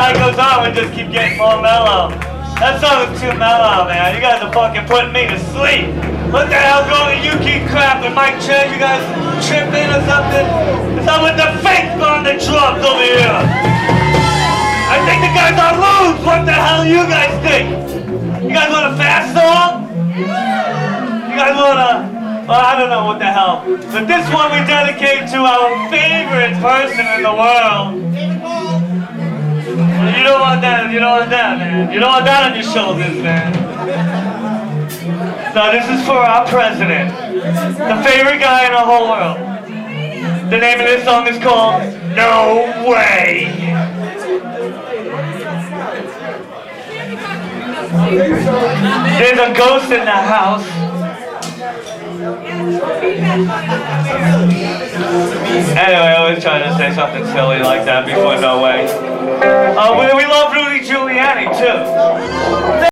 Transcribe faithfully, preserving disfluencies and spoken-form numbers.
night goes on, we just keep getting more mellow. That song is too mellow, man. You guys are fucking putting me to sleep. What the hell's going on? You keep crap with Mike Chen. You guys tripping or something? What's up with the fake on the drums over here? I think the guys are loose. What the hell you guys think? You guys want a fast song? You guys want a... Well, I don't know what the hell. But this one we dedicate to our favorite person in the world. You don't want that, you don't want that, man. You don't want that on your shoulders, man. No, this is for our president. The favorite guy in the whole world. The name of this song is called No Way. There's a ghost in the house. Anyway, I was trying to say something silly like that before No Way. Uh, we, we love Rudy Giuliani, too.